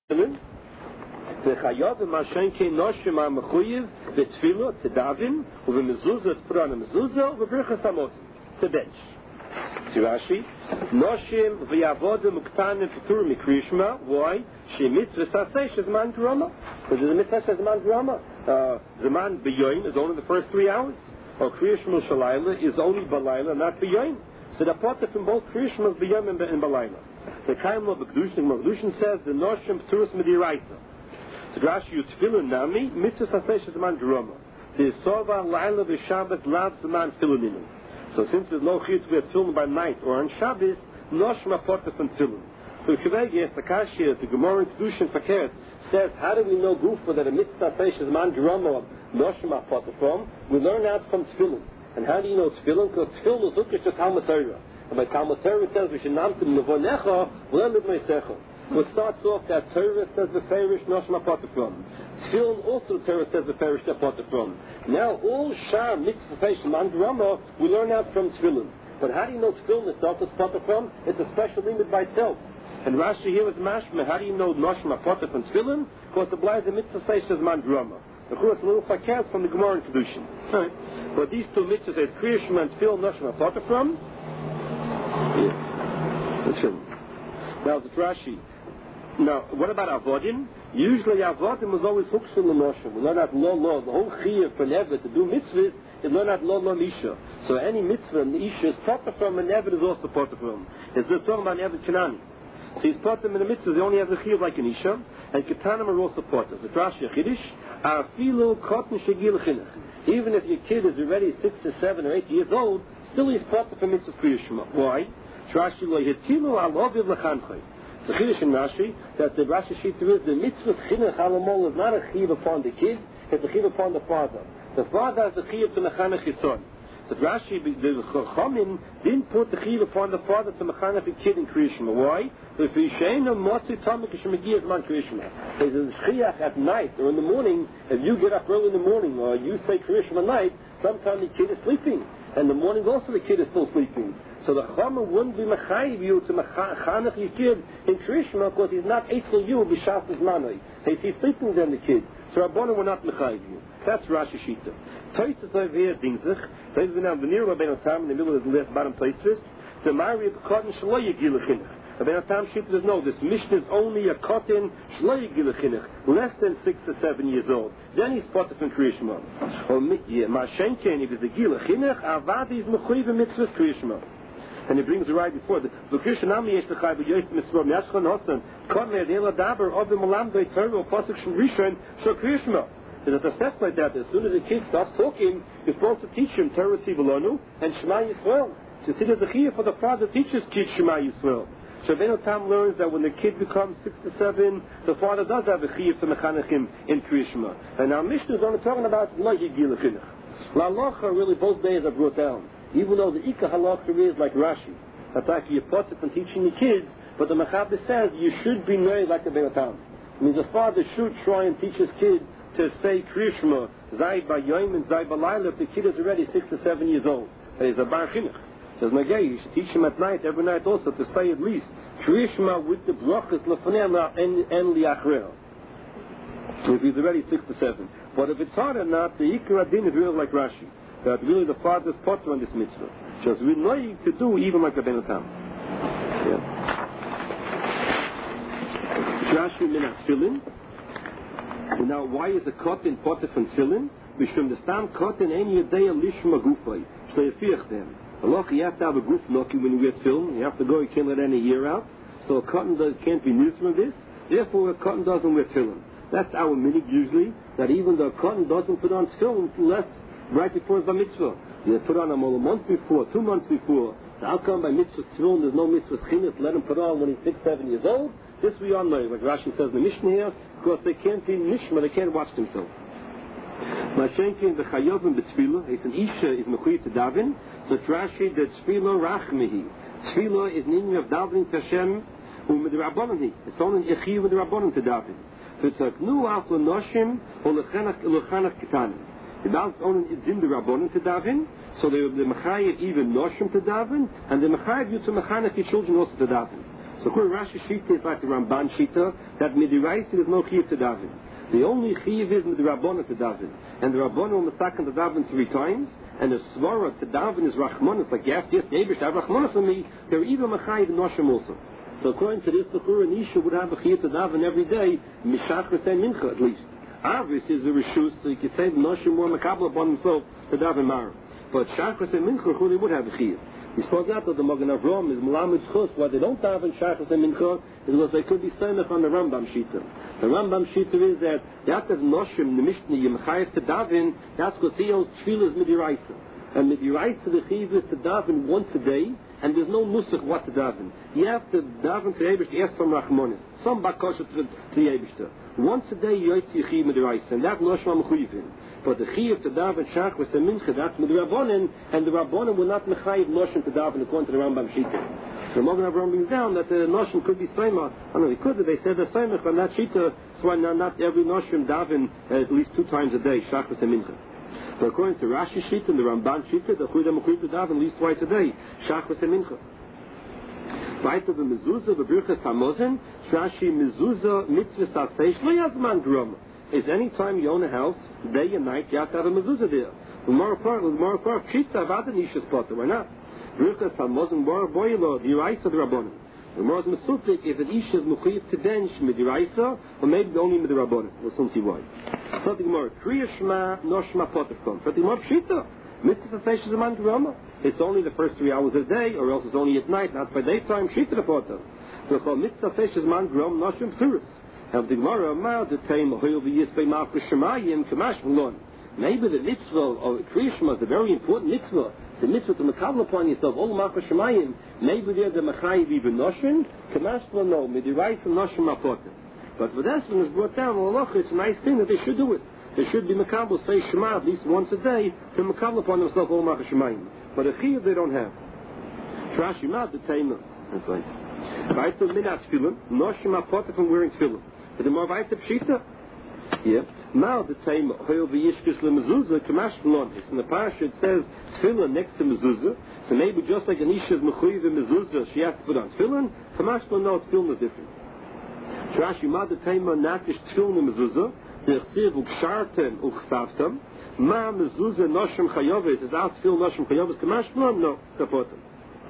The Chayav and Mashenke Noshim are Mechuyev, the Tefillah, to Davin, or the Mezuzah, to put on a Mezuzah, or the Birchas Hamosim, to bench. See Rashi? Noshim v'yavodim uktanim v'turim mikriyishma. Why? She mitzvah saseh shezman grama. Because the mitzvah shezman grama. Zaman b'yoyin is only the first 3 hours. Or kriyishma shalayla is only balayla, not b'yoyin. So the part from both kriyishma is b'yoyin and balayla. The Kaim of Kedushin says the Noshim P'turas Mediraisa. So Rashi Yutfilin Nami Mitzvah Saseh Shezman Grama. The Sova Laila v'Shabbat Lav Zaman Filininu. So since there's no chiyuv to be filmed by night or on Shabbos, Noshim Aporta from Filin. So if you yes, the Kashi, the Gemara in Kedushin Fakert says, how do we know Gufa that a Mitzvah Saseh Shezman Grama Noshim Aporta from? We learn out from Tefillin. And how do you know Tefillin? Because Tefillin is Ukish to Talmud Torah. And my Talmud Torah says we should namtim nevonecha v'le'liv meisecha. So it starts off that Torah says the Ferish Noshim Apata from. Tefillin also Torah says the Ferish Apata from. Now all Shar Mitzvah Station Mandrama we learn out from Tefillin. But how do you know Tefillin itself is Apata from? It's a special limit by itself. And Rashi here is mashma. How do you know Noshim Apata from Tefillin? Because the blind the Mitzvah Station is Mandrama. Of course, a little fakir from the Gemara in Kedushin. Right. But these two mitzvahs is Kriyishma and Tefillin Noshim Apata from. Now the Rashi. Now, what about Avodim? Usually Avodim was always hooks in the Noshim. We learn out lo. The whole chiyuv for never to do mitzvahs is learn out lo Misha. So any mitzvah in the Isha is proper from and never is also proper from. It's just talking about Never Kanani. So he's proper in the mitzvahs, he only has a chiyuv like an Isha, and Ketanim are also proper. The Rashi Achidish, Afilu Kotten Shegil Chinuch. Even if your kid is already 6 or 7 or 8 years old, still he's proper for mitzvahs Kriyishma. Why? Rashi lo yetilu al oviv lechanchoi. So Chiddush in Rashi that the Rashi sheet is the mitzvah chinuch alamol is not a chiyuv upon the kid, it's a chiyuv upon the father. The father has the chiyuv to mechanech his son. But Rashi, the Chachamim didn't put the chiyuv upon the father to mechanech the kid in Kriyishma. Why? If you sheinu motzi tamik shemegiyas man Kriyishma. There's a shchiach at night or in the morning. If you get up early in the morning or you say Kriyishma at night, sometimes the kid is sleeping. And in the morning also the kid is still sleeping. So the Chama wouldn't be mechayiv you to mechanech your kid in Kriyishma because he's not eitzel you b'shafas manoi. He's sleeping then the kid. So Rabbanu will not mechayiv you. That's Rashi Shita. Toytas over here dingzich. Toytas we now v'nir Rabbeinu Tam in the middle of the left bottom place first. The Mari B'Kotten Shlo Yegil Chinuch. Rabbeinu Tam Shita says no. This Mishnah is only a Kotten Shlo Yegil Chinuch, less than 6 to 7 years old. Then he's part of Kriyishma. Or Mashenken if it's a Gil Chinuch, Avadi is mechuyev mitzvahs Kriyishma. And he brings it right before the Krishnami yesh l'chai b'yoyis mitzvah mi'ashchan hosan kodmer de'ela daber of the malam doy Torah or pasuk shem rishon shel Kriyishma. There's a step like that. As soon as the kid starts talking, you're supposed to teach him Torah Sivilonu and Shema Yisrael. So see, there's a chiyuv for the father teaches kid Shema Yisrael. So Rabbeinu Tam learns that when the kid becomes 6 to 7, the father does have a chiyuv to mechanech him in Kriyishma. And our Mishnah is only talking about lo yigil chinuch. La'alocha really both days are brought down. Even though the Ika Halacha is like Rashi. That's actually you're part of teaching the kids, but the Mechaber says you should be married like the Rabbeinu Tam. It means the father should try and teach his kid to say Kriyishma, Zai B'Yom and Zai B'Layla if the kid is already 6 to 7 years old. That is a Bar Chinuch. Says Nagay, you should teach him at night, every night also, to say at least Kriyishma with the brachas Lefanema and Liachreo. If he's already 6 to 7. But if it's hard or not, the Ikar Adin is really like Rashi. That really the father's potter on this mitzvah. Just we know you to do even like a Rabbeinu Tam. Rashi min tefillin. Now why is a cotton potter from tefillin? Mishum the stam cotton any day lishma gufay. So you fear them. Allah, you have to have a goof knocking when you get film. You have to go. You can't let any ear out. So a cotton can't be news from this. Therefore, a cotton doesn't wear tefillin. That's our minig usually. That even though a cotton doesn't put on tefillin unless right before the mitzvah. You put on a month before, 2 months before. The outcome by mitzvah tefillin, there's no mitzvah chinuch. Let him put on when he's 6, 7 years old. This we all know, like Rashi says in the Mishnah here, because they can't be nishma, they can't watch themselves. Mashenkin the chayovim b'tefillah. It's an isha is mechuyev to daven. So it's Rashi that tefillah rachmehi. Tefillah is an inyan of davening to Hashem with the rabbanon. It's only a chiyuv with the rabbanon to daven. So it's like nu after noshim or lechanach ketanim. The Baal only is in the Rabbanon to daven, so the Mechayev even Noshim to daven, and the Mechayev you to Mechanech your children also to daven. So The Rashi Shita is like the Ramban Shita, that midiraisa is no chiyuv to daven. The only chiyuv is midirabona to daven. And the Rabbana will masaken to daven 3 times, and the svara to daven is rachmanis, like you have to have rachmanis on me, they're even machayiv noshim also. So according to this, the Chura Nisha would have a chiyuv to daven every day, mishachris and mincha at least. Avris is a reshus, so you can say the noshim more makabla upon himself to daven mar. But shachris and mincha, Chura would have a chiyuv. He spoke out that the Magen Avraham is Melamed Chus. Why they don't daven shachris and mincha is because they could be samech on the Rambam Shita. The Rambam Shita is that the act of noshim, the mishnah, yemchayev to daven, that's because he owns tefillas midiraisa. And midiraisa, the chiyuv is to daven once a day, and there's no nusach what to daven. You have to daven to the Eibishter, ask some rachmonis, some bakosha to the Eibishter. Once a day you have to chiyuv midiraisa, and that's noshim am-chuyivin. But the chiyuv to daven shachris and mincha, that's midrabanan, and the rabbanan will not mechayiv noshim to daven according to the Rambam Shita. So Magen Avraham brings down that the noshim could be seima. I don't know, he could, they said the seima, but not Shita, so not every noshim daven at least 2 times a day, shachris and mincha. But according to Rashi Shita and the Ramban Shita, the Chuyam Mechuyim to daven at least twice a day, shachris and mincha. Weiter the mezuzah, the birchas hamozen, Rashi mezuzah mitzvah saseish lo yazman groma. Is any time you own a house, day and night, you have to have a mezuzah there. The more part, Shita avada nishas potter. Why not? Birchas hamozen bar boilo the Yiraisa the Rabbanim. The more is mesupik if an ish is mechuyev to bench mid Yiraisa, or maybe only mid the Rabbanim. We'll soon see why. So the Gemara, Kriya Shema no Shema potter from. But the Gemara Shita, mitzvah saseish is a man groma. It's only the first 3 hours a day, or else it's only at night, not by daytime. Shita the potter. So called mitzvah saseish is man groma noshim psuris. Have the Gemara amount to tame hoil v'yisbei malchus shemayim kamash v'lon. Maybe the mitzvah of Kriya Shema is a very important mitzvah. It's a mitzvah to makabel upon yourself all malchus shemayim. Maybe they're the machayiv even noshin kamash v'lon no midiraisa noshin mapotem. But for that one is brought down Allah. It's a nice thing that they should do it. They should be makabel say Shema at least once a day to makabel upon themselves all malchus shemayim. But a chiyuv they don't have. Trash yimad the tame. That's right. Right to minat tefillin noshin mapotem from wearing tefillin. But the more weiter pshita, yeah. Now the time hoil v'yishkish lemezuzah kamash v'lontis. In the parasha it says tefillin next to mezuzah. So maybe just like an isha is mechuyev mezuzah, she has to put on tefillin. Kamash v'lon tefillin is different. Trash yimad the time nakish tefillin mezuzah. T'chsiv u'kshartem u'chsavtem. Ma mezuzah noshim chayovet is out tefillin noshim chayovet kamash v'lon no kapotem.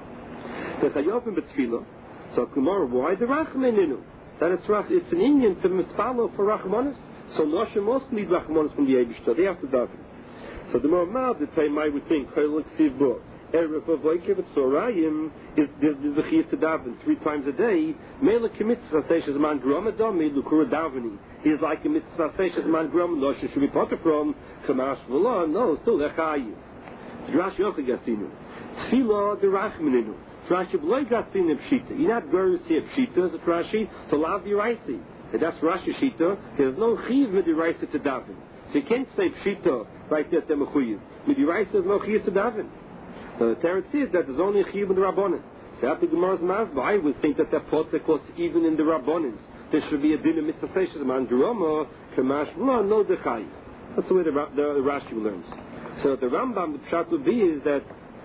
The chayovim b'tefillah. So Kumar, why the rachmeninu? That it's an Indian to mispalo for Rachmanis. So Noshim also need Rachmanis from the Eibishter. They have to daven. So the more the time I would think, Chaylik Sivbo, Erev of Oikev, Sorayim, is the Chiyuv to daven 3 times a day. Mela Kimitzvah Saseish as man Gromadom, Lukura daveni. He is like a Mitzvah Saseish as man Grom, Noshim should be potter from, Kamash V'lon, no, still Lechayu. Drash Yochig Yasinu. Tfilah the Rachmaninu. Rashi b'loy gatzin pshita. You're not going to see a pshita as a Rashi to lav yiraisi. And that's Rashi shita. There's no chiv with yiraisi to daven. So you can't say pshita right there at the mechuyev. With yiraisi there's no chiv to daven. The Teretz says that there's only a chiv in the rabbanon. So after Gemara's mazba, I would think that potek was even in the rabbanons. There should be a din of mitzvah seishes man geroma kamash no dechay. That's the way the Rashi learns. So the Rambam the pshat would be is that.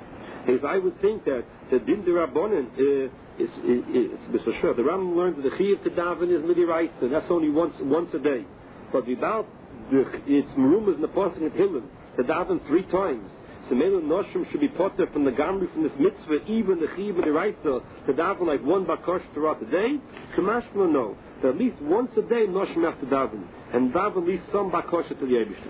I would think that the din derabbanan is Mr. Sure. The Rambam learns that the chiyuv to daven is midiraisa. That's only once a day. But without it's merumas in the pasuk of Hillel to daven 3 times. So maybe noshim should be potter from the gamri from this mitzvah, even the chiyuv midiraisa to daven like 1 bakosh throughout the day. Kamashma no. That at least once a day noshim have to daven and daven at least some bakosh to the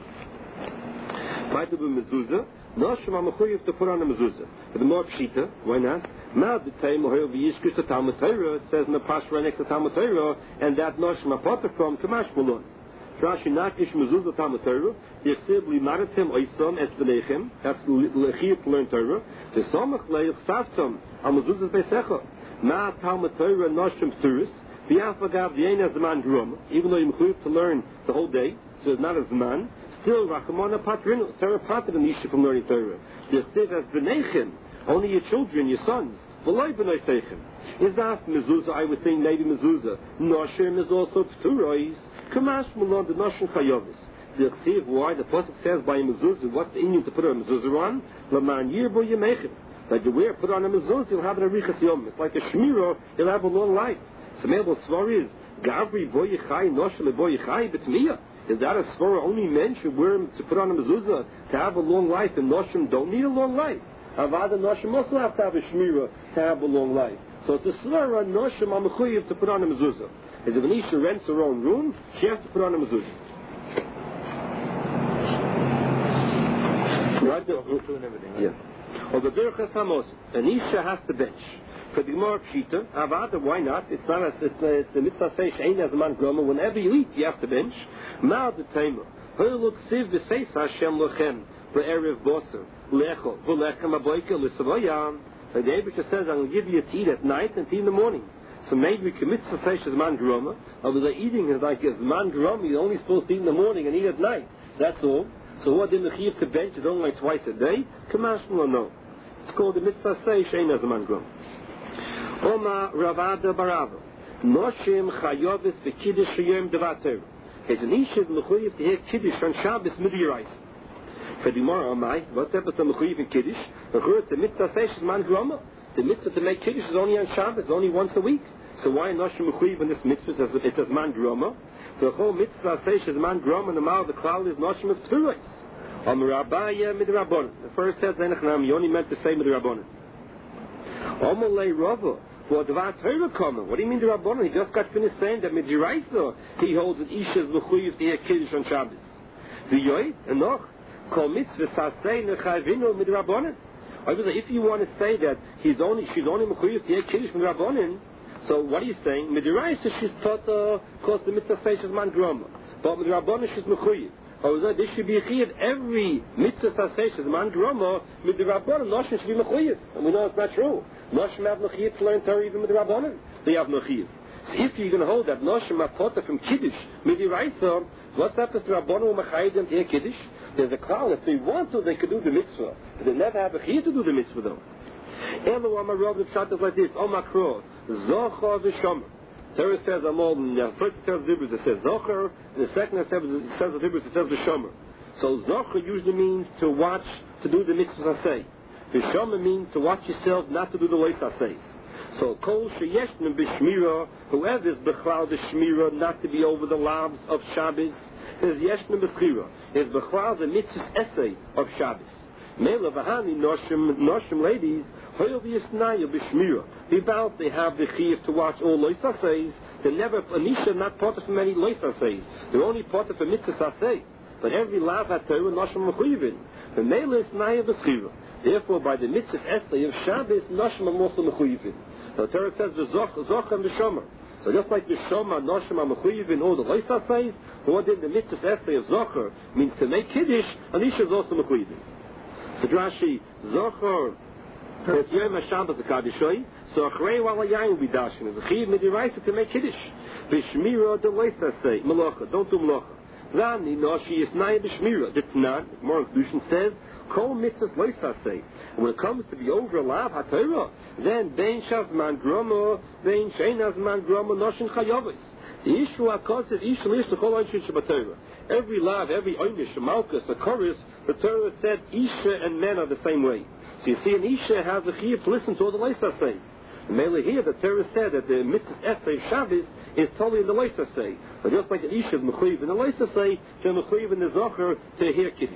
Eibishter. Might have been mezuzah. Noshim HaMechuyev to put on a mezuzah. But the more pshita, why not? Now the time hoil v'yishkish to Talmud Torah, it says in the Pashra next to Talmud Torah, and that Noshim HaPotter from Kamash Bulon. Rashi nakish mezuzah Talmud Torah, Yechsib limaratem oisam es v'lechem, that's l'chiyuv to learn Torah, v'samach le'ich savtam, al mezuzah be'secha. Ma Talmud Torah Noshim Psuris, v'yafagav v'yena zman grum, even though you're mechuyev to learn the whole day, so it's not a zman, still, Rachamana Patrinu, Torah Pater and Isha from learning Torah. The Chsiv as B'nechem, only your children, your sons. V'loi B'nei Seichem. Is that mezuzah? I would think maybe mezuzah. Noshim is also P'turois. Kamash Mulon, the Noshim Chayovis. The Chsiv, why? The Pasuk says by mezuzah, what's the Indian to put a mezuzah on? L'man Yirbo Yemechem. Like the wear put on a mezuzah, you'll have an arichas yom. It's like a shmira, you'll have a long life. So maybe the svar is gavri boyichai noshel boyichai b'tmiya. Is that a svara only men should wear to put on a mezuzah to have a long life, and noshim don't need a long life? Avada noshim also have to have a shmira to have a long life. So it's a svara noshim amachuyev to put on a mezuzah. As if an isha rents her own room, she has to put on a mezuzah. Right? Yeah. Or the birchas hamos, an isha has to bench. For the Gemara Pshita, Avada, why not? It's not it's the mitzvah says she'ein as a man groma. Whenever you eat, you have to bench. Ma'al the taima. Ha'iluk siv v'seis Hashem lochem ve'erev boser lecho v'lechem aboyke l'savoyam. So the Eibusha says, I'm going to give you to eat at night and to eat in the morning. So maybe we commit to say as man groma. Although the eating is like as man groma, you're only supposed to eat in the morning and eat at night. That's all. So what in the chiyuv to bench is only like twice a day? Kamash no. It's called the mitzvah say she'ein as a man groma. Oma Ravada Barava. Noshim Chayovis V'Kiddush Sheyom Devater. His Anisha is Mechuyev to hear Kiddush on Shabbos Midirais. For the Gemara Amai, what's the episode of Mechuyev in Kiddush? The mitzvah says man groma. The mitzvah to make Kiddush is only on Shabbos, only once a week. So why Noshim Mechuyev in this mitzvah? It says man groma. The whole mitzvah says man groma, and the mouth of the cloud is Noshim is Pturais. Om Rabaya Midrabon. The first says Zenachnam, you only meant to say Midrabon. Omalei Rava. What do you mean the Rabbanon? He just got finished saying that Midiraisa he holds an Isha's Mechuyev to hear Kiddush on Shabbos. V'yoy, enoch, kol mitzvah sasei nechayvinu Midrabbanon. If you want to say that she's only Mechuyev to hear Kiddush from Rabbanon, so what are you saying? Midiraisa she's taught cause the mitzvah says she's man groma. But Midrabbanon she's Mechuyev. This should be a chiyuv. Every mitzvah says she's man groma, Midrabbanon Noshim should be Mechuyev. And we know it's not true. Noshim have no chiyuv to learn Torah even with the Rabbanon. They have no chiyuv. So if you're going to hold that Noshim are taught from Kiddush, Midiraisa, what's happens to Rabbanon Machayim to hear Kiddush? There's a cloud. If they want to, they could do the mitzvah. But they never have a chiyuv to do the mitzvah though. Elo Amarav, the pshat is like this. Omakro, Zochar v'Shomer. Torah says, the first says the Dibros, it says Zochar, and the second it says the Dibros, it says the Shomer. So Zochar usually means to watch, to do the mitzvah say. V'Shomer means to watch yourself, not to do the lois says. So Kol Sheyeshnem b'Shmira, whoever is b'chlal b'Shmira, not to be over the labs of Shabbos, is Yeshnem b'Chira, is b'chlal the mitzvah essay of Shabbos. Mela v'hani noshim ladies, hoyel v'yisnaya b'Shmira. About they have the chiyuv to watch all lois says. They're never anisha not part of many lois says. They're only part of a mitzvah say. But every lav had Torah noshim mechuyivin. The mela is naya b'Chira. Therefore, by the mitzvah essay of Shabbos, noshim are also mechuyivin. The Torah says the zochar and the shomer. So just like the shomer, noshim are mechuyivin, all the lois says, what in the mitzvah essay of zochar means to make kiddush, anisha is also mechuyivin. So Rashi, zochar, it's Yom HaShabbos the Kaddish, so Achrei Wala Yain will be dashing. It's a chiyuv midiraisa to make kiddush. B'shmira the lois say, malacha, don't do malacha. Rani noshi is naya b'shmira. That's not, more inclusion says, kol mitzvahs lois say. When it comes to be over a lav haTorah, then bein shazman groma, bein sheinazman groma, noshin chayovis. The issue akasev ishal ish l'chol oishin shabatorah. Every lav, every oinish, a malchus, a chorus, the Torah said isha and men are the same way. So you see, an isha has a chiyuv to listen to all the loisa says. And mainly here, the Torah said that the mitzvah essay Shabbos is totally in the loisa say. But just like an isha is mechuyev in the loisa say, they're mechuyev in the zocher to hear kiddush.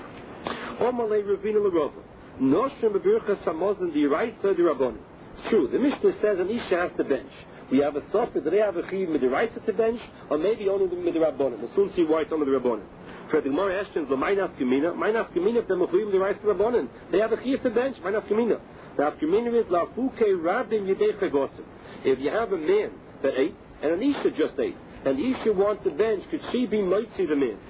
Omalei Ravina l'Rova. Noshim b'birchas hamazon d'iraisa d'Rabbanan. It's true. The Mishnah says an isha has to bench. We have a sofer that they have a chiyuv midiraisa to bench, or maybe only the midirabbanan. We'll soon see why it's only the rabbanan. For the Gemara Eshton's l'maynaf gemina if they're mechuyev midiraisa d'Rabbanan. They have a chiyuv to bench. Maynaf gemina. The gemina is lafuke rabim yidei chagosim. If you have a man that ate and an isha just ate, and the isha wants to bench, could she be mitzi the man?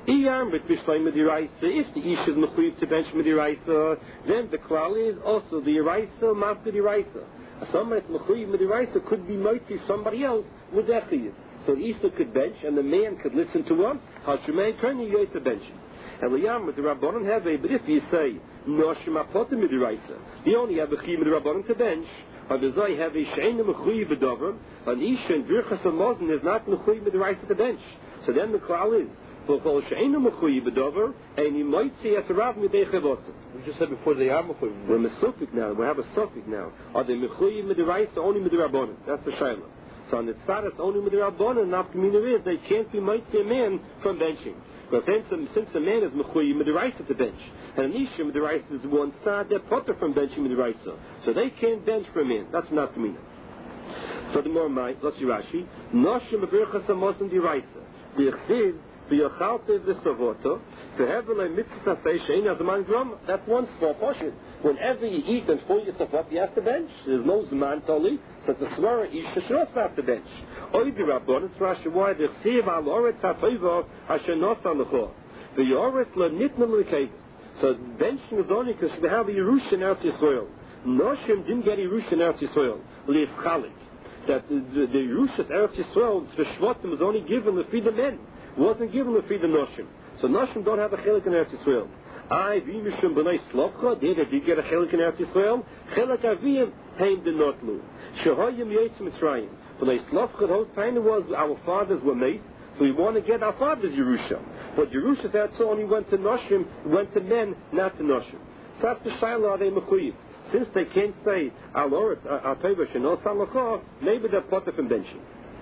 If the isha is mechuyev to bench midiraisa, then the klal is also the iraisa mafka diraisa. Somebody that's mechuyev midiraisa could be mitzi somebody else with that chiyuv. So the isha could bench, and the man could listen to him. Hashemay turning you to bench. And liyam with the rabbanon have a. But if you say noshim apotim midiraisa, you only have a chiyuv midirabbanon to bench. Or does I have a shein mechuyev b'dover? An isha in birchas hamazon is not mechuyev midiraisa to bench. So then the klal is. V'chol she'enu mechuyev b'dover, and he might see as a rav midei chavosa. We just said before they are mechuyev. We're mesufik now. We have a sufik now. Are they mechuyev midiraisa only midirabbanan? That's the shayla. So on the tzaddas only midirabbanan, nafkamina is they can't be might see a man from benching. Because since a man is mechuyev midiraisa to bench, and an isha midiraisa is one tzad, they're potter from benching midiraisa, so they can't bench for a man. That's nafkamina. So the more might, let's see Rashi. Noshim b'birchas hamosim diraisa. V'yachsid v'yachaltev v'savoto v'hevelei mitzvah say shein as a man drum. That's one small portion. Whenever you eat and pull yourself up, you have to bench. There's no zman toli, so the svara isha should also have to bench. Oy dirabon, it's Rashi why v'yachsid al oretz ha'toiva asher nosa l'chor v'yoretz le'nitna l'kevis. So benching is only because they have a Yerusha in Eretz Yisrael. Noshim didn't get Yerusha in Eretz Yisrael. L'ifchalik. That the Yerushas Eretz Yisrael, the Shvatim was only given to feed the men. It wasn't given to feed the Noshim. So Noshim don't have a chelik in Eretz Yisrael. V'imishum b'nei Slopcha, they did get a chelik in Eretz Yisrael. Chelik aviyim heim de notlu. Shehoyim yetz Mitzrayim. B'nei Slopcha, those time was our fathers were made, so we want to get our fathers Yerusha. But Yerushas Eretz only went to Noshim, went to men, not to Noshim. So that's the Shiloh are they mechuyev. Since they can't say Al-Oretz, Al-Teva, Sheno, Salachah, maybe they're potter from benching.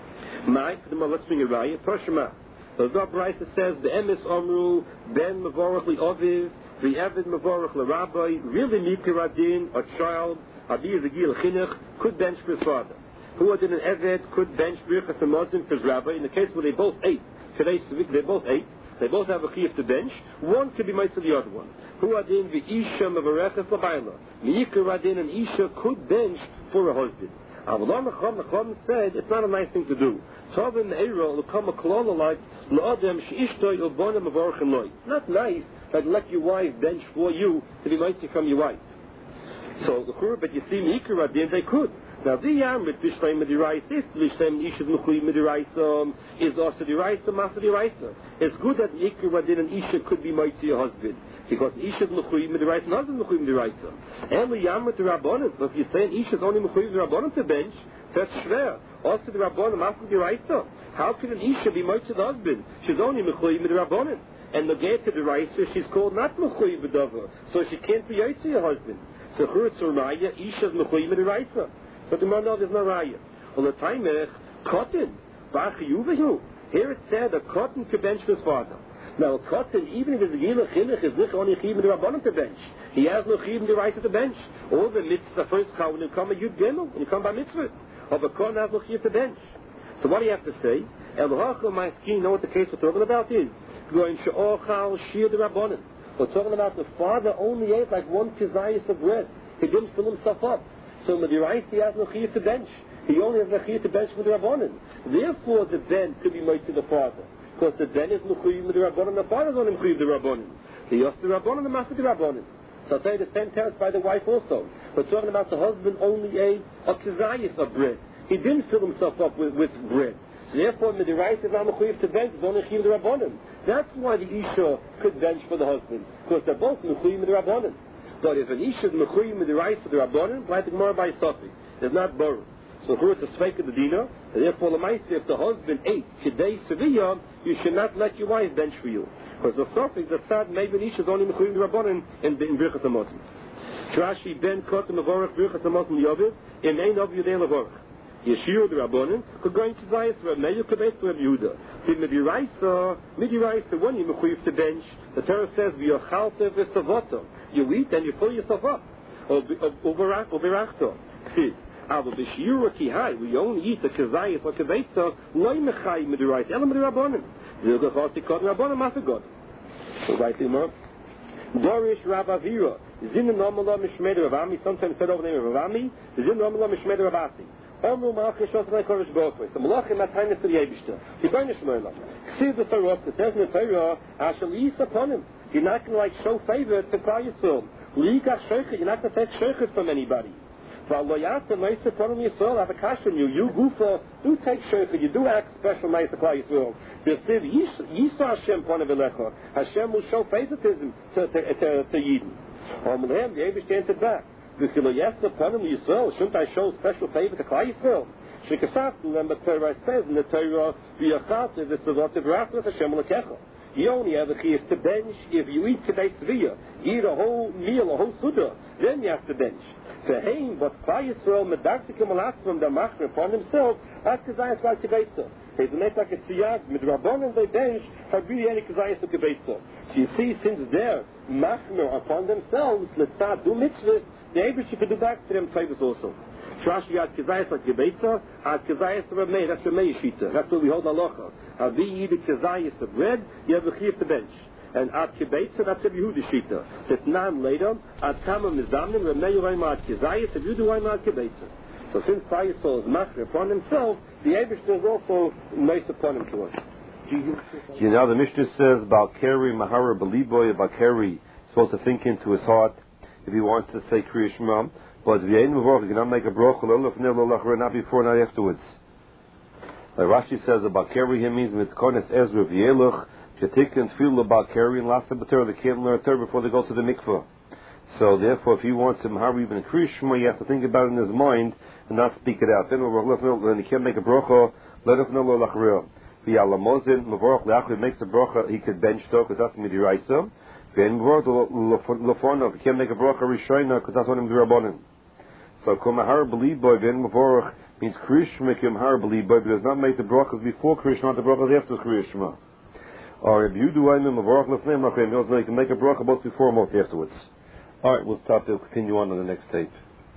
Let's bring a raya. Toshima. The Zabrayta says, the Emes Omru, Ben Mavorach Li-Oviv, the Evid Mavorach Li-Rabbi, really Mikir Adin, a child, Abi Zegil Chinuch, could bench for his father. Who did an Eved, could bench Birchas Hamazon for his rabbi, in the case where they both ate. Today, they both ate. They both have a chiyuv to bench. One could be mitzvah the other one. Who adin v'isha mevareches l'bayla. Meikar adin and isha could bench for a husband. Avalon Nacham said it's not a nice thing to do. Tovin Eira will come a klala like l'adam she'ishtoi ubona mevarchem loy. Not nice that let your wife bench for you to be mitzvah from your wife. So but you see Meikar adin they could. Now the yam with Bishleim Mediraisa, if Bishleim Isha's Mechui Mediraisa is also Diraisa, Master Diraisa. It's good that Ikir Wadin and Isha could be married to your husband. Because Isha's Mechui Mediraisa and husband Mechui Mediraisa. And the yam with the Rabbanon. So if you're saying Isha's only Mechui Rabbanon to bench, that's schwer. Also the Rabbanon, Master Diraisa. How can an Isha be married to the husband? She's only Mechui Medirabanan. And the Gate to Diraisa, she's called not Mechui Medava. So she can't be married to your husband. So Churutz Urmaya, Isha's Mechui Mediraisa. So the man there's no raya. On the time cotton, here it said a cotton could bench for his father. Now a cotton, even if it's a gila chinuch, is not only chiyuv the rabbanon to bench. He has no chiyuv the right to bench. All the mitzvah first come when you come a yud gimel, when you come by mitzvah. Of a cotton has no chiyuv to bench. So what do you have to say? El hachal ma'askin, know what the case we're talking about is? Going she'ochal shir the rabbanon. We're talking about the father only ate like one kizayis of bread. He didn't fill himself up. So Mediraisa he has no chiyuv to bench. He only has no chiyuv to bench for the Rabbanon. Therefore the ben could be made to the father. Because the ben is no chiyuv with the Rabbanon, the father is only chiyuv the Rabbanon. He has the Rabbanon, the master the Rabbanon. So I'll tell you the same tells by the wife also. We're talking about the husband only ate a kizayis of bread. He didn't fill himself up with bread. So therefore Mediraisa is not no chiyuv to bench, it's only chiyuv the Rabbanon. That's why the Isha could bench for the husband. Because they're both no chiyuv with the Rabbanon. But if an Isha is mechuyim with the rice of the Rabbanon, like the Gemara by Sofi, it's not borrowed. So here it's a sveik of the dina, and therefore Lamaisi, if the husband ate kidei seviyah, you should not let your wife bench for you. Because the Sofi, the tzad, maybe an Isha is only mechuyim with the Rabbanon in Birchas HaMazon. Trashi ben kotem levorach Birchas HaMazon yoviv, in ein of yudei levorach. Yeshua the Rabbanon could go into Zayas Reb Meir could base Reb Yehuda. See Mediraisa when you mechuyif to bench, the Torah says v'yochalta v'savoto. You eat and you fill yourself up. Uberachto. See, aber b'shiura kihai we only eat the kazayis or kaveitza loy mechai Mediraisa elam Medirabanan. V'yogachati kod Rabbanon masagod. So rightly more. Dorish Rabavira Zin Nomala Mishmed Ravami sometimes said over the name of Ravami Zin Nomala Mishmed Ravasi. Omru Malachim Shos Lekorish Bofes. The Malachim Mataynes to the Yebishter. He burned Shmoyla. Ksiv the Torah. It says in the Torah, Ashal Yis upon him. You're not going to show favor to Klal Yisrael. Liikach Shochet. You're not going to take Shochet from anybody. V'aloyat and Meisa upon him Yisrael have a kash on you. You Gufa do take Shochet. You do act special Meisa Klal Yisrael. The Ksiv Yisa Hashem upon him V'lecha. Hashem will show favoritism to Yidden. Omlehem the Yebishter answered back. Shouldn't I show special favor to Klal Yisrael? Shekasaf, remember Torah says in the Torah, You only have a chiyuv to bench if you eat kedei tzviya. You eat a whole meal, a whole suda, then you have to bench. For him, but Klal Yisrael medaktikim alatzmim the machmer upon himself, that's kazayas like kebeitza. They make like a tziyag, midrabanan they bench, habri any kazayas to kebeitza. So you see, since they're machmer upon themselves, let's start do mitzvahs, the Eibusher could do back to them favors also. Rashi had kazayas like kebeitza, had kazayas of Rameh, that's Rameh Shita. That's what we hold halacha. Have we eat a kazayas of bread, you have a chiyuv to bench. And at kebeitza, that's a Yehuda Shita. So it's nan later, at kama mizamnim, Rameh Yoraima at kazayas, if you do Yoraima at kebeitza. So since Klal Yisrael is machmer upon himself, the Eibusher is also nice upon him to us. You know, the Mishnah says, Balkari, Mahara, Beliboy, Balkari, supposed to think into his heart if he wants to say Kriya Shema, but if you cannot make a brocha, not before, not afterwards. Like Rashi says, Balkari here means Mitzkones Ezra, V'yeluch, Shetikin, Tfil, Balkari, and last of the they can't learn Torah before they go to the mikveh. So therefore, if he wants to Mahara even Kriya Shema, he has to think about it in his mind and not speak it out. Then he can't make a brocha, let us know Lachreah. V'yalamozin, Mavorach Le'achri makes a brocha, he could bench though, because that's Midiraisa. V'en Mavorach Lefonov, he can't make a brocha Rishayna, because that's one of the Rabbanim. So, Kumahar Beliboy, V'en Mavorach means Krishma Kumahar Beliboy, but does not make the brachas before Krishma, not the brachas after Krishma. Or if you do Ayman Mavorach Lefneim Lachreim, he also can make a bracha both before and both afterwards. Alright, we'll stop there, continue on the next tape.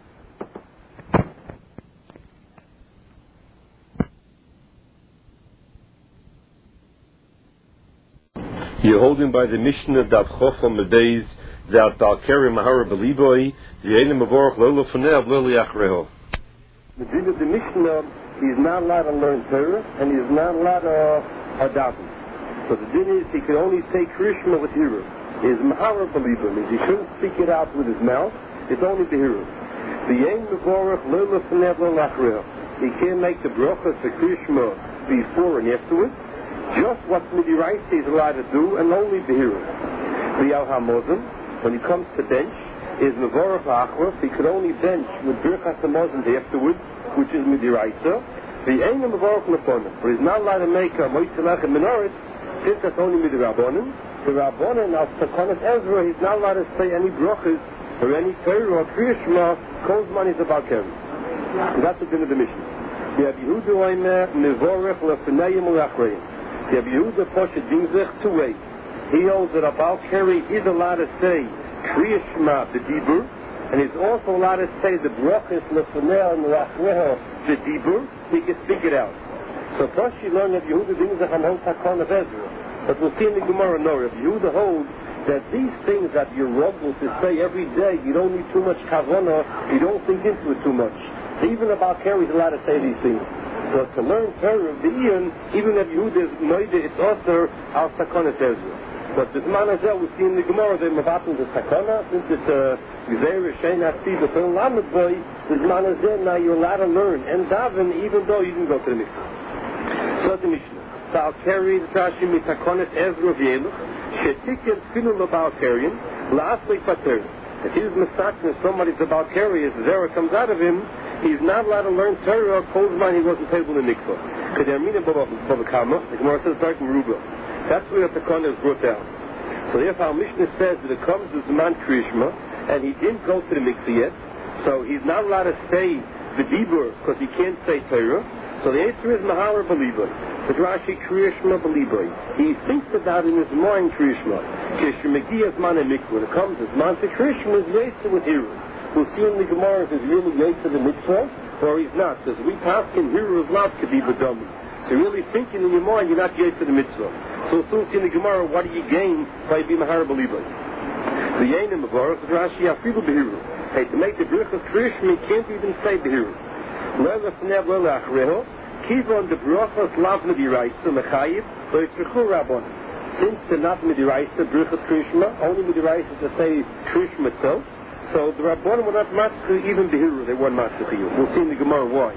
You're holding by the Mishnah that Chofam Medeis that Balkari Mahara Beliboy the Einim Mavorach Lolo Fanev Lili Achreho. The din of the Mishnah, he's not allowed to learn Torah and he's not allowed to daven. So the din is he can only say Krishma with Hira. His Mahara Beliboy means he shouldn't speak it out with his mouth. It's only the Hira. The Einim Mavorach Lolo Fanev Lili Achreho. He can't make the brachas for Krishma before and afterwards. Just what Midiraisa is allowed to do, and only the hero. The Al HaMozim, when he comes to bench, is Mevorach Achros. He could only bench with Birchas HaMozim afterwards, which is Midiraisa. The Einim Mevorach Lefonim, but he's not allowed to make a Moitzalach and Minorit, since that's only Midirabonim. The Rabbonim, al Sakonis Ezra, he's not allowed to say any brachas or any Torah or Kriya Shema, Kozman is about Keri. That's the din of the mission. You have Yehuda Oimer, Mevorach Lefenayim Ulachreim. The Yehuda Poshet Dinzech two ways. He holds that a Balkari is allowed to say Kriya Shema the Dibur, and he's also allowed to say the brachas Lefanel and Rachreho the Dibur. He can speak it out. So first you learn that Yehuda Dinzech and Hot Hakon of Ezra, but we'll see in the Gemara no. If Yehuda holds that these things that you're able to say every day, you don't need too much kavanah, you don't think into it too much. Even a Balkari is allowed to say these things. So to learn Torah of the Ian, even if Yehuda is Moide, it's also al Sakonis Ezra. But the Zman Hazel, we see in the Gemara, they Mavatul the Sakona, since it's a Gzeir, Shein, Hasi, but in Lamed Boy, the Zman Hazel, now you're allowed to learn, and daven, even though you didn't go to the Mikvah. So the Mishnah. So I'll carry the Tashi Mitakonis Ezra V'yeluch, Shetikin Filu L'Balkarian, La'asli Pater. If he's mistaken, if somebody's a Balkari, as the Zera comes out of him, he's not allowed to learn Torah, Kozman, he wasn't able in Mikvah. Because they're meaning Babakama, the Gemara says, Dark Meruba. That's where the Takana is brought down. So therefore, our Mishnah says that it comes to Zman Krishma, and he didn't go to the Mikvah yet, so he's not allowed to say the Dibur, because he can't say Torah. So the answer is Mahara Beliboy. The Rashi Krishma Beliboy. He thinks about it in his mind Krishma. Kishmagias Man and Mikvah. When it comes to Zman to Krishma, is wasted with Hiru. We'll see in the Gemara if he's really late to the mitzvah, or he's not. Because we pass in Hiru of Lav could be Badami. So you're really thinking in your mind, you're not late to the mitzvah. So soon see in the Gemara, what do you gain by being Mahara Beliboy? The Yenim of Baruch, the Rashi Afilu Behiru. Hey, to make the Bruch of Krishma, you can't even say Behiru. Lele Fnev Lele Achreho, Kivon the Bruchos Lav Mediraisa, Mechayiv, so it's Rechu Rabbon. Since they're not Mediraisa, Bruch of Krishma, only Mediraisa to say Krishma itself. So the Rabbanim were not matzah even Behiru, they weren't matzah you. We'll see in the Gemara why.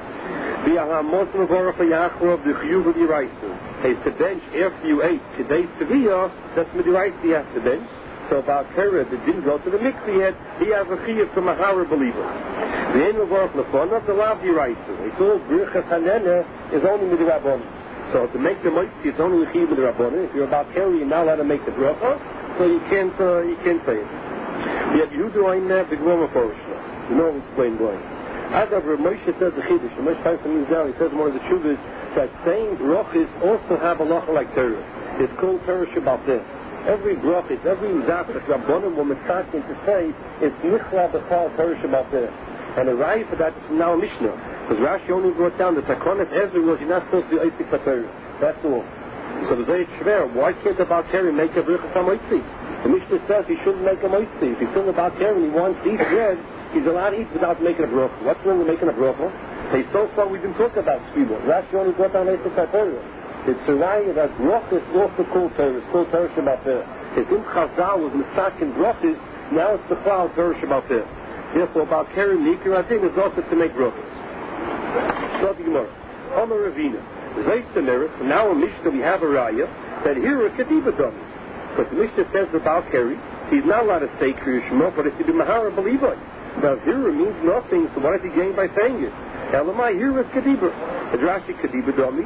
The Ahamosim of Orach Yachro of the Chiyuv of Yiraisu. Hey, to bench after you ate today's Sevilla, that's Mediraisa you have to bench. So about Kera that didn't go to the mikveh yet, he has a chiyuv to Mahara believer. The aim of Orach Lefon of the Lav Yiraisu. It's all Birchas Hanene is only Midirabon. So So to make the moitzi, it's only Chiv with the Rabbanan. If you're about carry, you're not allowed to make the bracha, so you can't say it. Yet you do in the Gemara Porish. You know explain why. However, Moshe says the Chiddush. Moshe finds some news down. He says one of the Shuvas that saying brachas also have a lacha like Torah. It's called Torah Shabbat. Every brachas, every zaf that Rabbanim will mitzvah to say is nichla b'chal Torah Shabbat. And the right for that is from now a Mishnah. Because Rashi only brought down the Takonet Ezra was you're not supposed to be Oisik Torah. That's all. So the very shver, why can't the Baal Keri make a bracha from Oisik? The Mishnah says he shouldn't make a moitzi. If he's still about Keri and he wants to eat bread, he's allowed to eat without making a bracha. What's wrong with making a bracha? Hey, so far we've been talking about Shviva. Rashi only brought down Oisik Torah. It's a raya that bracha is also called Torah. It's called Torah Shabbat. It's in Chazal was Mitzak and brachas. Now it's the cloud Torah Shabbat. Therefore, about Keri Nikir Adin is also to make brachas. So the Gemara. Omer Ravina. Zayt the merit. Now in Mishnah we have a raya that here is Kediba done. But the Mishnah says about Keri, he's not allowed to say Kriya Shema, but it's to be Mahara Belivai. Now Hira means nothing, so what does he gain by saying it? Elamai, here is Kediba. Rashi Kediba Dami.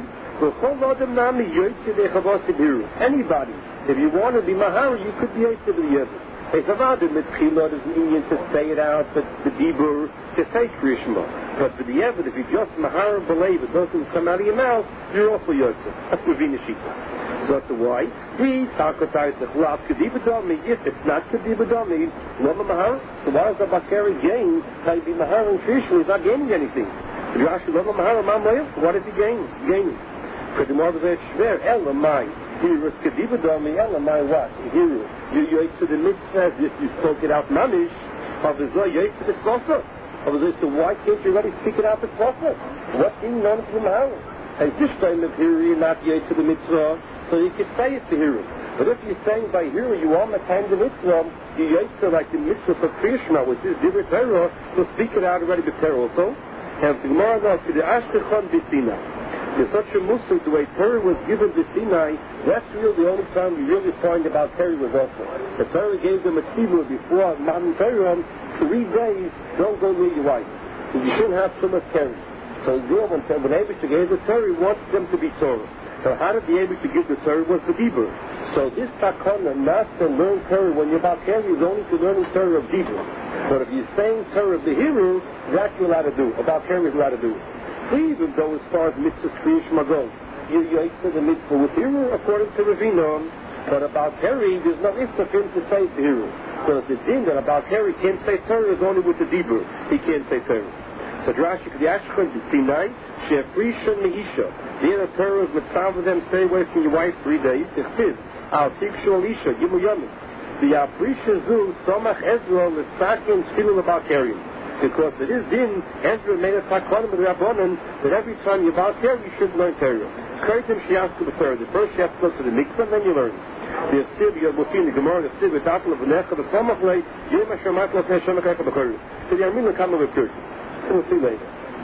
Anybody, if you want to be Mahara, you could be Yetzer B'Yevah. If Avadim with Chilot is lenient to say it out, but the Dibur to say Kriya Shema. But for the Yevah, if you just Mahara Believe it doesn't come out of your mouth, you're also Yetzer. That's Ravina Shita. So that's why he sacrificed the Chlaf Kediba Dami. If it's not Kediba Dami, Lama Mahara. So why does the Bakari gain? By be Mahara and Kriya Shema, he's not gaining anything. Rashi Lama Mahara Mamlayah, so what is he gaining? Because the more says Shver, Elamai. Here is Kediba Dami, Elamai what? Here you yoyt to the mitzvah, if you spoke it out mamish, of the zoy yoyt to the tzvasa. Of the so why can't you already speak it out the tzvasa? What's in none of the mahal? And this time of here you're not yoyt to the mitzvah, so you can say it to hero. But if you're saying by hero you are time the mitzvah, you yoyt to like the mitzvah for Krishna, which is Dibur Torah, so speak it out already b'Torah also. And the Gemara now to the Ashtechon B'Sinai. There's such a Muslim, the way Torah was given to Sinai, that's really the only time we really find about Torah was also. The Torah gave them a tzibur before Matan Torah, 3 days, don't go near your wife. So you shouldn't have too much Torah. So when Abishah gave the Torah, he wants them to be Torah. So how did the Abishah give the Torah? Was the Dibur. So this takana, not to learn Torah when you're about Torah, is only to learn Torah of Dibur. But if you're saying Torah of the Hebrew, that's you're allowed to do. About Torah is allowed to do. Even though as far as mitzvah Kriya Shema goes, you yoyt to the mitzvah with Hiru according to Ravina, but about Keri, there's no mitzvah for him to say to Hiru. So the din that about Keri can't say Torah is only with the Dibur. He can't say Torah. So Rashi K'diashchon B'Sinai, She'efrisha Me'isha. The other Torah is mitzvah for them, stay away from your wife 3 days. Ch'tiv, Al Tikshu Elisha, Gimu Yomim. The Afrisha Zu, Somach Ezra, L'Sakin, Tfilim about Keri. Because it is din, Ezra made a takana with Rabbanan that every time you're about Torah, you should learn Torah. Kaitim Shiasku B'Torah. The first you have to go to the mikvah, and then you learn. The Asib, you'll see in the Gemara, the Asib, the Apple of Necha, the Samachlei, Yom HaShamat, Lo Pnei Shemak Eka B'Torah. So the Armin will come with Torah. We'll see later.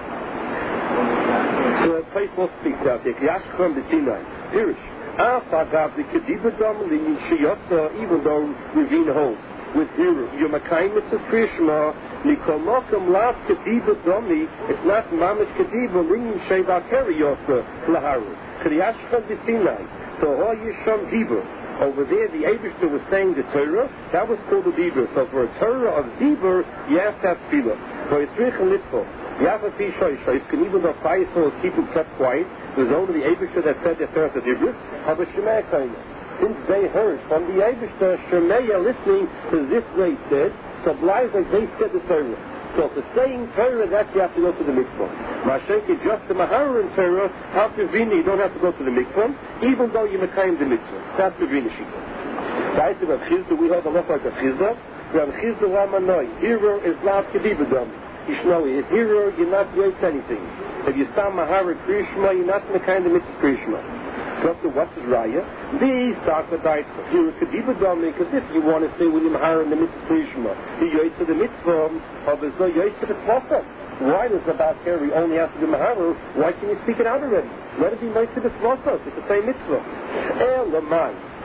So a place will speak out here. Yashkram B'Sinai. Pirish. Afagav, the Kediba Dam, the Shiyotza, even though Ravina holds. With Hiru, Yomakayim Mitzvah Kriya Shema, Nikolmokum Lav Kediba Domi, it's not Mamish Kediba, Lingin Sheva Keri Yosa, Laharu. Kriyashcha B'Sinai, so Ho Yisham Dibur. Over there, the Eibishter was saying the Torah, that was called the Dibur. So for a Torah of Dibur, you have to have Tefillah. For Yitzrich and Litzvah, you have to be Shoysh, can even though Fire Soul keep him kept quiet, it was only the Eibishter that said the Torah of Dibur, have a Shemai Kainah. Since they heard from the Eibishter, Shemeya listening to this way said, so blind like they said the Torah. So for saying Torah, that you have to go to the mikvah. Mashenki, just the Mahara in Torah, after Vina, you don't have to go to the mikvah, even though you Mekayim the mitzvah. That's the Vina Shita. Guys, we have Chizda, we have a lot like a Chizda. We have Chizda Ramanoi. Hero is not Kedibadam. Ishnoi, if hero, you're not yet anything. If you start Mahara Kriya Shema, you're not Mekayim the mitzvah Kriya Shema. So what's his raya? The sacrifice here could be bedaming, because if you want to say when you're mahar in the mitzvah Krishma, you yoyt to the mitzvah of the yoyt to the tzvasa. Why does the Baal Keri only have to be mahar? Why can you speak it out already? Let it be yoyt to the tzvasa. It's the same mitzvah. Elamai.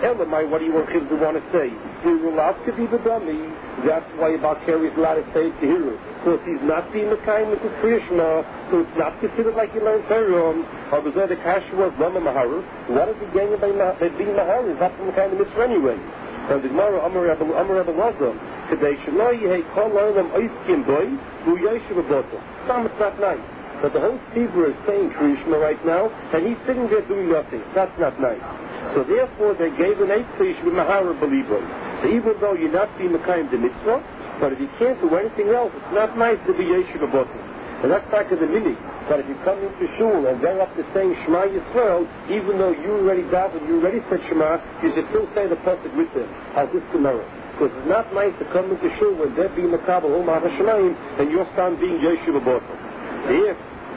Elamai, what do you want to say? Hiru Lav could be the dummy. That's why about Kerry is allowed to say to Hiru. So if he's not being Mekayim with the Kriyashma, so it's not considered like he learned Torah. Or was there the Kasha was Lama Maharu? What is he getting by being Maharu? That's the Mekayim mitzvah anyway. And the Gemara Amar Rebbe Lazar, Kadei Shaloi Yehei Kol Olam Oiskim Boy, Hu Yoshev Aboto. Some it's not nice. But the whole Tzibur is saying Kriyashma right now, and he's sitting there doing nothing. That's not nice. So therefore they gave an 8 fish with Mahara Belibo. So even though you're not being Mekayim the mitzvah, but if you can't do anything else, it's not nice to be Yeshiva Botel. And that's back in the mini. But if you come into shul and they're up to saying Shema Yisrael, even though you already davened, you already said Shema, you should still say the pasuk with them. As this tomorrow. Because it's not nice to come into shul when they're being Makabel Omar HaShemayim and your son being Yeshiva Botel. Yes.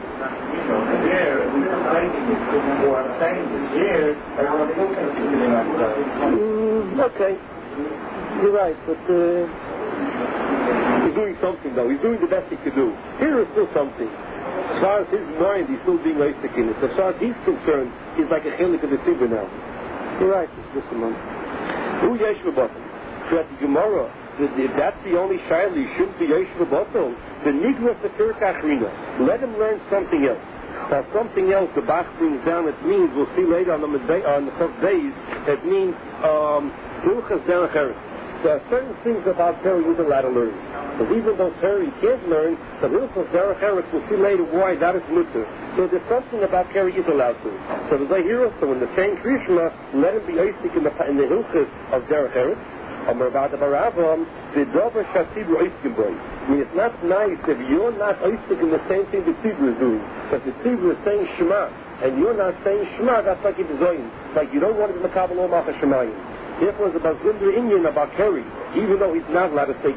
Okay, you're right, but he's doing something though. He's doing the best he could do. Here is still something. As far as his mind, he's still being Isaac in it. As far as he's concerned, he's like a chilik of the Tzibur now. You're right, just a moment. Who Yeshiva Botel? So at the Gemara, if that's the only child, he shouldn't be Yeshiva Botel. The Nigla of the Kirk Achrina. Let him learn something else. Or something else the Bach brings down, it means, we'll see later on the first days, it means Hilchas Derech Eretz. There are certain things about Torah you're allowed to learn. Because even though Torah you can't learn, the Hilchas Derech Eretz, we'll see later why that is mutter. So there's something about Torah you're allowed to. So as I hear us, so when the saying Krishma, let him be Isaac in the Hilchas of Derech Eretz, Amar Bada Baravam, the Dover Shatibu Isaac boy. I mean, it's not nice if you're not Isaac in the same thing the Tzibur is doing. But the Tzibur is saying Shema, and you're not saying Shema, that's like it's Zoyin. Like you don't want to be Makabel Omar HaShemayim. Therefore, it's about Zindra Inyan, about Kerry, even though he's not allowed to say